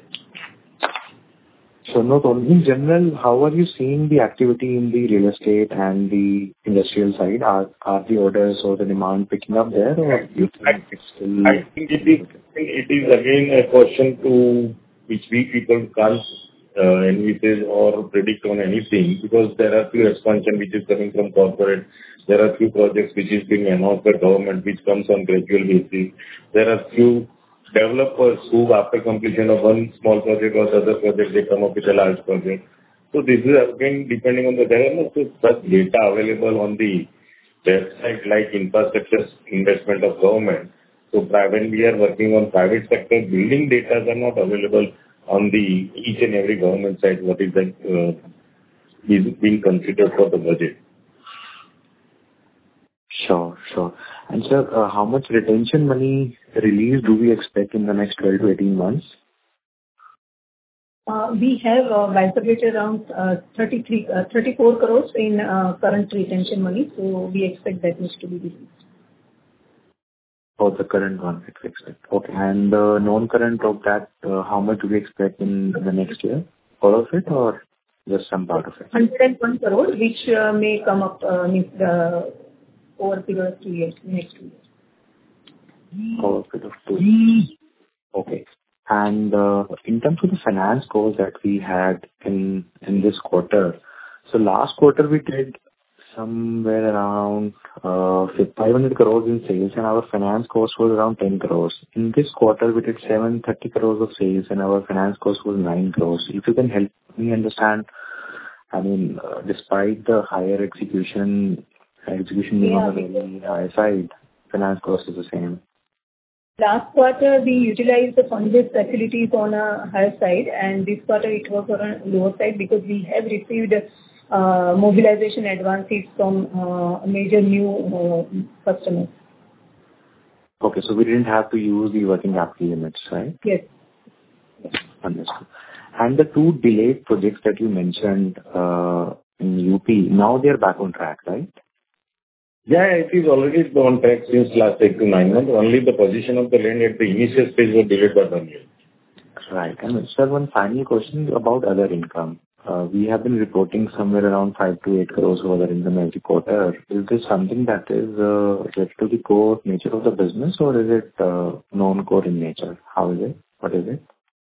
So no problem. In general, how are you seeing the activity in the real estate and the industrial side? Are the orders or the demand picking up there, or you think it's still? I think it is again a question to which we people can't envisage or predict on anything, because there are few expansion which is coming from corporate. There are few projects which is being announced by government which comes on gradual basis. There are few developers who after completion of one small project or the other project, they come up with a large project. So this is again depending on there are no such data available on the website like infrastructure investment of government. So when we are working on private sector, building data are not available on the each and every government side, what is that is being considered for the budget. Sure. And sir, how much retention money release do we expect in the next 12 to 18 months? We have bifurcated around 34 crores in current retention money, so we expect that much to be released. For the current one, it we expect. Okay. And non-current of that, how much do we expect in the next year? All of it or just some part of it? 101 crore, which may come up over a period of 2 years, next 2 years. Over a period of 2 years. Okay. And in terms of the finance cost that we had in this quarter, so last quarter we did somewhere around 500 crores in sales, and our finance cost was around 10 crores. In this quarter, we did 730 crores of sales, and our finance cost was 9 crores. If you can help me understand, I mean, despite the higher execution being on the very high side, finance cost is the same. Last quarter, we utilized the fund-based facilities on a higher side, and this quarter it was on a lower side because we have received mobilization advances from major new customers. Okay, so we didn't have to use the working capital limits, right? Yes. Understood. And the 2 delayed projects that you mentioned in UP, now they are back on track, right? Yeah, it is already on track since last 8 to 9 months. Only the position of the land at the initial stage was delayed by 1 year. Right. And sir, one final question about other income. We have been reporting somewhere around 5 to 8 crores of other income every quarter. Is this something that is related to the core nature of the business, or is it non-core in nature? How is it? What is it?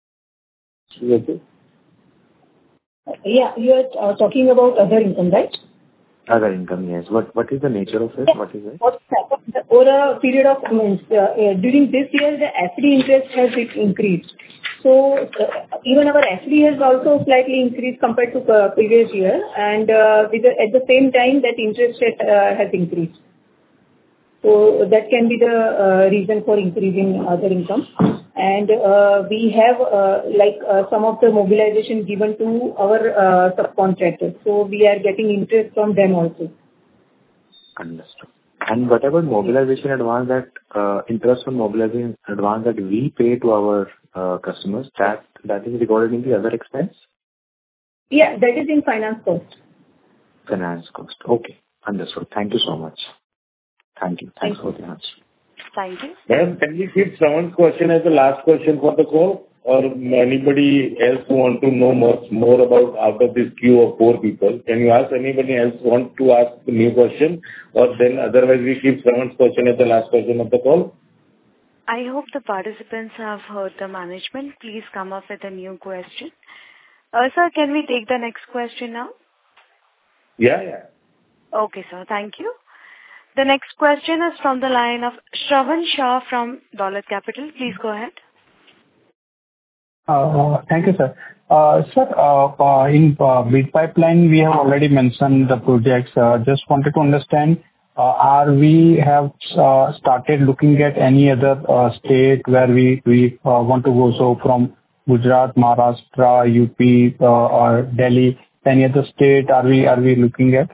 Yeah, you are talking about other income, right? Other income, yes. What is the nature of it? What is it? Over a period of months, during this year, the FD interest has increased. So even our FD has also slightly increased compared to previous year, and at the same time, that interest rate has increased. So that can be the reason for increasing other income. And we have some of the mobilization given to our subcontractors. So we are getting interest from them also. Understood. And whatever mobilization advance that interest on mobilization advance that we pay to our customers, that is recorded in the other expense? Yeah, that is in finance cost. Finance cost. Okay. Understood. Thank you so much. Thank you. Thanks for the answer. Thank you. Ma'am, can we keep someone's question as the last question for the call? Or anybody else who want to know much more about out of this queue of 4 people? Can you ask anybody else want to ask a new question? Or then otherwise we keep someone's question as the last question of the call? I hope the participants have heard the management. Please come up with a new question. Sir, can we take the next question now? Yeah. Okay, sir. Thank you. The next question is from the line of Shravan Shah from Dolat Capital. Please go ahead. Thank you, sir. Sir, in bid pipeline, we have already mentioned the projects. Just wanted to understand, are we have started looking at any other state where we want to go? So from Gujarat, Maharashtra, UP, or Delhi, any other state are we looking at?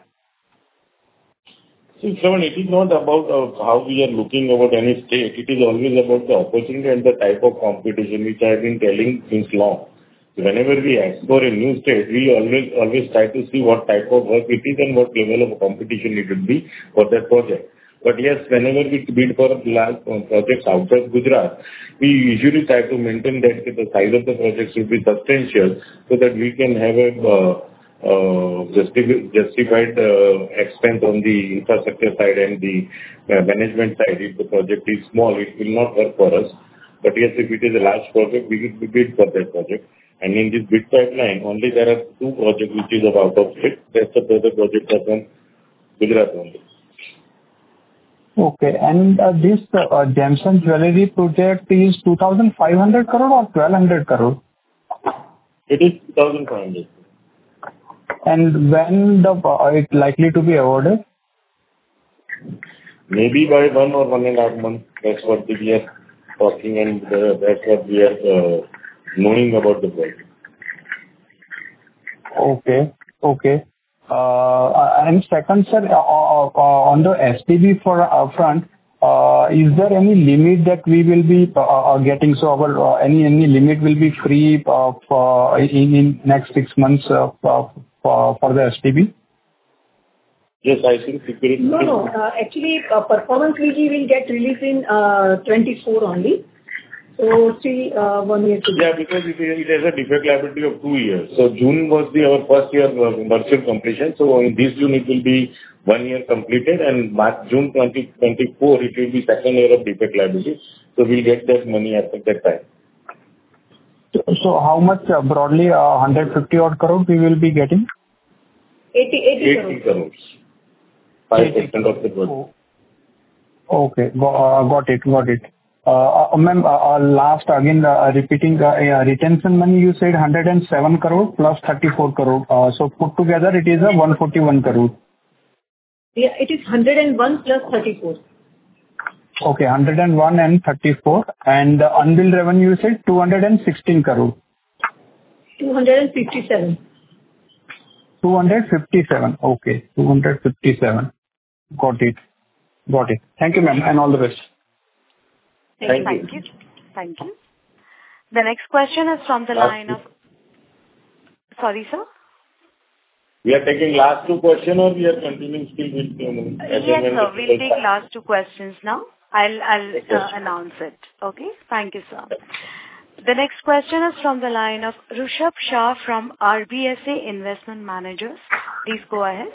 See, Shravan, it is not about how we are looking about any state. It is always about the opportunity and the type of competition, which I have been telling since long. Whenever we explore a new state, we always try to see what type of work it is and what level of competition it would be for that project. But yes, whenever we bid for large projects outside Gujarat, we usually try to maintain that the size of the project should be substantial so that we can have a justified expense on the infrastructure side and the management side. If the project is small, it will not work for us. But yes, if it is a large project, we will bid for that project. And in this bid pipeline, only there are 2 projects which is of out of state. Rest of the other projects are from Gujarat only. Okay. And this Gems and Jewellery project is 2,500 crore or 1,200 crore? It is 2,500. And when it likely to be awarded? Maybe by 1 or 1.5 months. That's what we are talking, and that's what we are knowing about the project. Okay. And second, sir, on the SPV front, is there any limit that we will be getting? So our any limit will be free in next 6 months for the SPV? Yes, I think security. No. Actually, performance BG will get released in 24 only. So still 1 year to go. Yeah, because it has a defect liability of 2 years. So June was our first year virtual completion. So in this June it will be 1 year completed, and June 2024 it will be second year of defect liability. So we'll get that money at that time. So how much broadly 150 odd crore we will be getting? 80 crores. 5% of the project. Okay, got it. Ma'am, last again repeating retention money, you said 107 crore plus 34 crore. So put together it is a 141 crore. Yeah, it is 101 plus 34. Okay, 101 and 34. And the unbilled revenue, you said 216 crore. 257. 257. Okay, 257. Got it. Thank you, ma'am, and all the best. Thank you. The next question is from the line of... Sorry, sir? We are taking last 2 questions, or we are continuing still with... Yes, sir. We'll take last 2 questions now. I'll announce it. Okay? Thank you, sir. The next question is from the line of Rushabh Shah from RBSA Investment Managers. Please go ahead.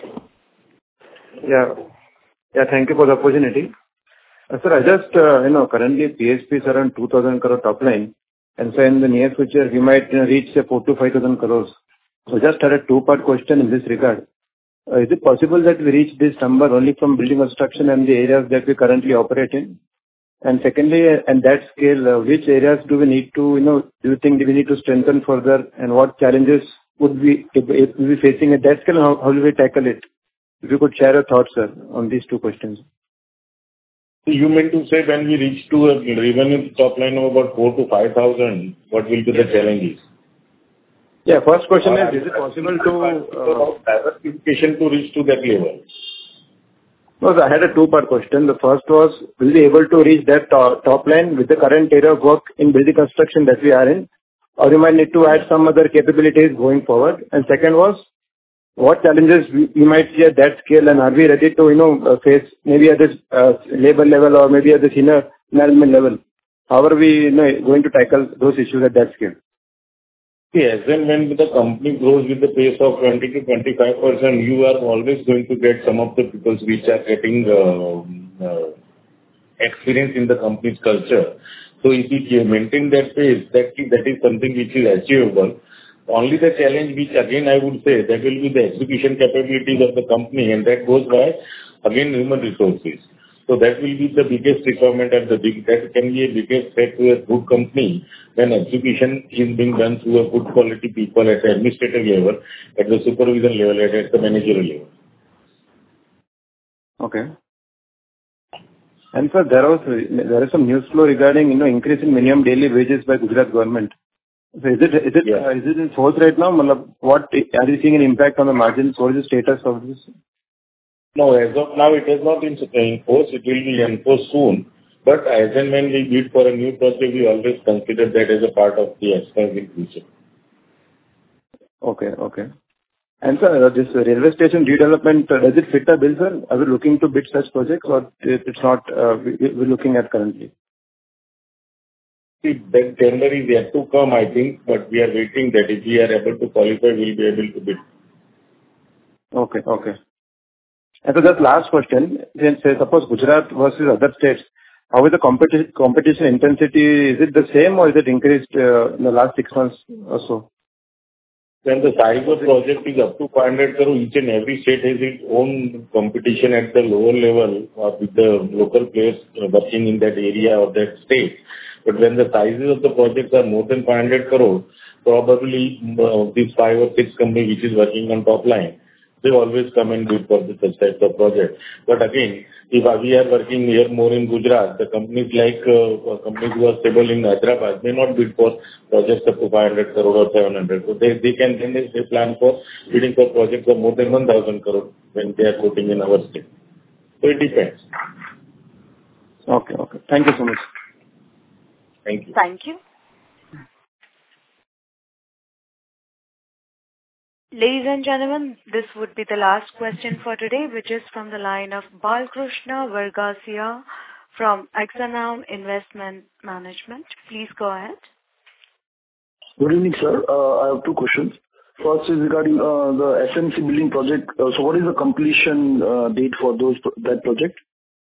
Yeah, thank you for the opportunity. Sir, I just, currently PSP is around 2,000 crore top line, and so in the near future, we might reach 4,000 to 5,000 crores. So just had a 2-part question in this regard. Is it possible that we reach this number only from building construction and the areas that we currently operate in? And secondly, at that scale, which areas do we need to, do you think we need to strengthen further, and what challenges would we be facing at that scale, and how will we tackle it? If you could share your thoughts, sir, on these 2 questions. You meant to say when we reach to a revenue top line of about 4,000 to 5,000, what will be the challenges? Yeah, first question is it possible to... diversification to reach to that level? No, I had a 2-part question. The first was, will we be able to reach that top line with the current area of work in building construction that we are in, or we might need to add some other capabilities going forward? And second was, what challenges we might see at that scale, and are we ready to, face maybe at this labor level or maybe at the senior management level? How are we going to tackle those issues at that scale? Yes, when the company grows with the pace of 20 to 25%, you are always going to get some of the people which are getting experience in the company's culture. So if we maintain that pace, that is something which is achievable. Only the challenge which again I would say that will be the execution capabilities of the company, and that goes by again human resources. So that will be the biggest requirement and that can be a biggest threat to a good company when execution is being done through a good quality people at the administrative level, at the supervision level, at the managerial level. Okay. And sir, there is some news flow regarding increase in minimum daily wages by Gujarat government. So is it in force right now? What are you seeing an impact on the margins? What is the status of this? No, as of now, it has not been enforced. It will be enforced soon. But as and when we bid for a new project, we always consider that as a part of the expense in future. Okay. And sir, this railway station redevelopment, does it fit the bill, sir? Are we looking to bid such projects or it's not, we're looking at currently? See, that tender is yet to come, I think, but we are waiting that if we are able to qualify, we'll be able to bid. Okay. And so just last question, say suppose Gujarat versus other states, how is the competition intensity? Is it the same or is it increased in the last 6 months or so? When the size of project is up to 500 crore, each and every state has its own competition at the lower level with the local players working in that area or that state. But when the sizes of the projects are more than 500 crore, probably these 5 or 6 companies which is working on top line, they always come and bid for such types of projects. But again, if we are working here more in Gujarat, the companies like companies who are stable in Hyderabad may not bid for projects up to 500 crore or 700. So they plan for bidding for projects of more than 1,000 crore when they are quoting in our state. So it depends. Okay. Thank you so much. Thank you. Thank you. Ladies and gentlemen, this would be the last question for today, which is from the line of Balkrishna Vargasia from Axanoun Investment Management. Please go ahead. Good evening, sir. I have 2 questions. First is regarding the SMC building project. So what is the completion date for that project?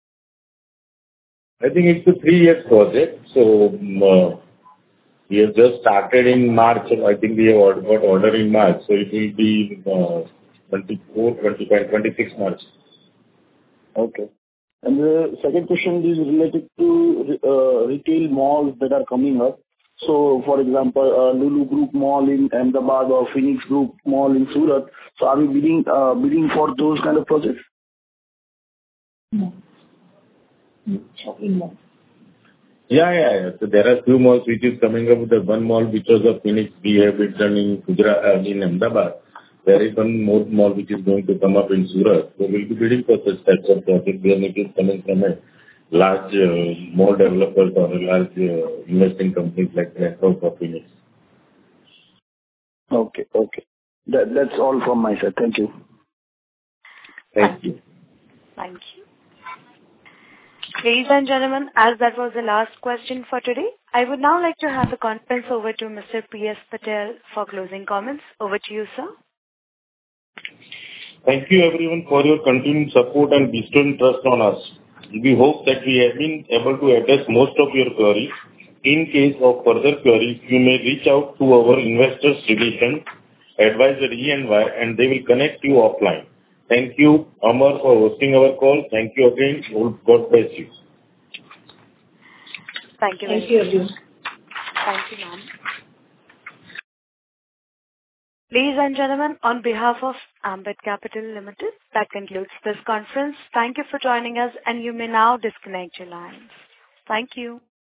I think it's a 3-year project. So we have just started in March. I think we have got order in March. So it will be 24, 25, 26 March. Okay. And the second question is related to retail malls that are coming up. So, for example, Lulu Group Mall in Ahmedabad or Phoenix Group Mall in Surat. So, are we bidding for those kind of projects? No. Shopping mall. Yeah. So there are 2 malls which is coming up. The one mall which was of Phoenix, we have it done in Gujarat, in Ahmedabad. There is one more mall which is going to come up in Surat. So we'll be bidding for such types of projects when it is coming from a large mall developers or a large investing companies like BlackRock or Phoenix. Okay. That's all from my side. Thank you. Thank you. Thank you. Ladies and gentlemen, as that was the last question for today, I would now like to hand the conference over to Mr. P.S. Patel for closing comments. Over to you, sir. Thank you everyone for your continued support and bestowing trust on us. We hope that we have been able to address most of your queries. In case of further queries, you may reach out to our investors division, advisory and they will connect you offline. Thank you, Amar, for hosting our call. Thank you again. God bless you. Thank you. Thank you, everyone. Thank you, ma'am. Ladies and gentlemen, on behalf of Ambit Capital Limited, that concludes this conference. Thank you for joining us, and you may now disconnect your lines. Thank you.